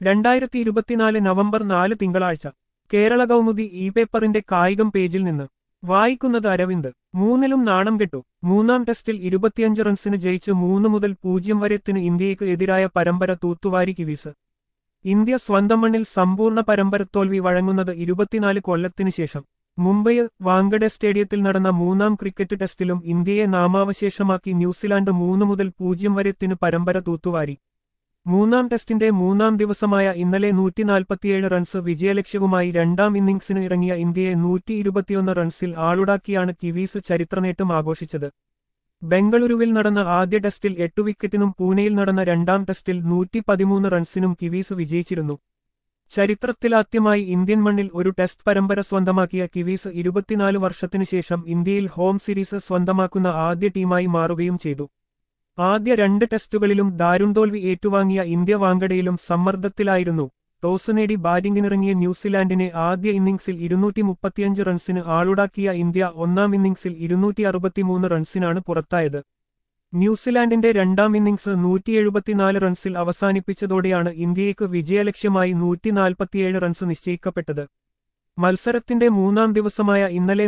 2024 November 4 തിങ്കളാഴ്ച Kerala Kaumudi E പേപ്പറിന്റെ കായികം പേജിൽ നിന്ന് വായിക്കുന്നത് അരവിന്ദ്. മൂന്നിലും നാണം കെട്ടു. മൂന്നാം ടെസ്റ്റിൽ 25 റൺസിന് ജയിച്ച് 3-0 വരെത്തിന് ഇന്ത്യയ്ക്ക് എതിരായ പരമ്പര തൂത്തുവാരി കിവീസ്. ഇന്ത്യ സ്വന്തം മണ്ണിൽ സമ്പൂർണ്ണ പരമ്പരത്തോൽവി വഴങ്ങുന്നത് 24 കൊല്ലത്തിനു ശേഷം. മുംബൈ വാങ്കഡെ സ്റ്റേഡിയത്തിൽ നടന്ന മൂന്നാം ക്രിക്കറ്റ് ടെസ്റ്റിലും ഇന്ത്യയെ നാമാവശേഷമാക്കി ന്യൂസിലാൻഡ് 3-0 വരെത്തിന് പരമ്പര തൂത്തുവാരി. മൂന്നാം ടെസ്റ്റിന്റെ മൂന്നാം ദിവസമായ ഇന്നലെ 147 റൺസ് വിജയലക്ഷ്യവുമായി രണ്ടാം ഇന്നിംഗ്സിന് ഇറങ്ങിയ ഇന്ത്യയെ 121 റൺസിൽ ആളുടാക്കിയാണ് കിവീസ് ചരിത്രനേട്ടം ആഘോഷിച്ചത്. ബംഗളൂരുവിൽ നടന്ന ആദ്യ ടെസ്റ്റിൽ 8 വിക്കറ്റിനും പൂനെയിൽ നടന്ന രണ്ടാം ടെസ്റ്റിൽ 113 റൺസിനും കിവീസ് വിജയിച്ചിരുന്നു. ചരിത്രത്തിലാദ്യമായി ഇന്ത്യൻ മണ്ണിൽ ഒരു ടെസ്റ്റ് പരമ്പര സ്വന്തമാക്കിയ കിവീസ് 24 വർഷത്തിനുശേഷം ഇന്ത്യയിൽ ഹോം സീരീസ് സ്വന്തമാക്കുന്ന ആദ്യ ടീമായി മാറുകയും ചെയ്തു. ആദ്യ 2 ടെസ്റ്റുകളിലും ദാരുൺ തോൽവി ഏറ്റുവാങ്ങിയ ഇന്ത്യ വാങ്കഡയിലും സമ്മർദ്ദത്തിലായിരുന്നു. ടോസ് നേടി ബാറ്റിംഗിനിറങ്ങിയ ന്യൂസിലാൻഡിനെ ആദ്യ ഇന്നിംഗ്സിൽ 235 റൺസിന് ആളുടാക്കിയ ഇന്ത്യ ഒന്നാം ഇന്നിംഗ്സിൽ 263 റൺസിനാണ് പുറത്തായത്. ന്യൂസിലാൻഡിന്റെ രണ്ടാം ഇന്നിംഗ്സ് 174 റൺസിൽ അവസാനിപ്പിച്ചതോടെയാണ് ഇന്ത്യയ്ക്ക് വിജയലക്ഷ്യമായി 147 റൺസ് നിശ്ചയിക്കപ്പെട്ടത്. മത്സരത്തിന്റെ മൂന്നാം ദിവസമായ ഇന്നലെ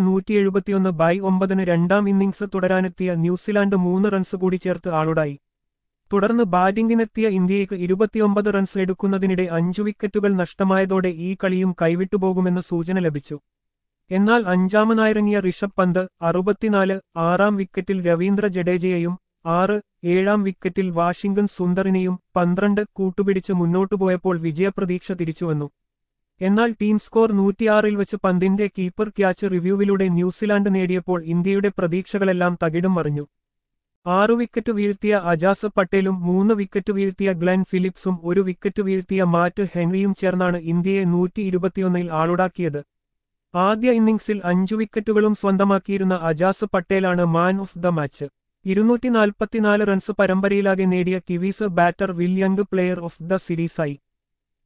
171/9 രണ്ടാം ഇന്നിംഗ്സ് തുടരാനെത്തിയ ന്യൂസിലാൻഡ് 3 റൺസ് കൂടി ചേർത്ത് ആളുടായി. തുടർന്ന് ബാറ്റിംഗിനെത്തിയ ഇന്ത്യയ്ക്ക് 29 റൺസ് എടുക്കുന്നതിനിടെ 5 വിക്കറ്റുകൾ നഷ്ടമായതോടെ ഈ കളിയും കൈവിട്ടുപോകുമെന്ന് സൂചന ലഭിച്ചു. എന്നാൽ അഞ്ചാമനായിറങ്ങിയ ഋഷഭ് പന്ത് 64, 6-ാം വിക്കറ്റിൽ രവീന്ദ്ര ജഡേജയെയും 6, 7-ാം വിക്കറ്റിൽ വാഷിംഗ്ടൺ സുന്ദറിനെയും 12 കൂട്ടുപിടിച്ച് മുന്നോട്ടുപോയപ്പോൾ വിജയപ്രതീക്ഷ തിരിച്ചുവന്നു. എന്നാൽ ടീം സ്കോർ 106-ൽ വച്ച് പന്തിന്റെ കീപ്പർ ക്യാച്ച് റിവ്യൂവിലൂടെ ന്യൂസിലാൻഡ് നേടിയപ്പോൾ ഇന്ത്യയുടെ പ്രതീക്ഷകളെല്ലാം തകിടം മറിഞ്ഞു. 6 വിക്കറ്റ് വീഴ്ത്തിയ അജാസ് പട്ടേലും 3 വിക്കറ്റ് വീഴ്ത്തിയ ഗ്ലെൻ ഫിലിപ്സും 1 വിക്കറ്റ് വീഴ്ത്തിയ മാറ്റ് ഹെൻറിയും ചേർന്നാണ് ഇന്ത്യയെ 121-ൽ ആളുടാക്കിയത്. ആദ്യ ഇന്നിംഗ്സിൽ 5 വിക്കറ്റുകളും സ്വന്തമാക്കിയിരുന്ന അജാസ് പട്ടേലാണ് man of the match. 244 runs പരമ്പരയിലാകെ നേടിയ Kiwis batter Will Young player of the സീരീസായി.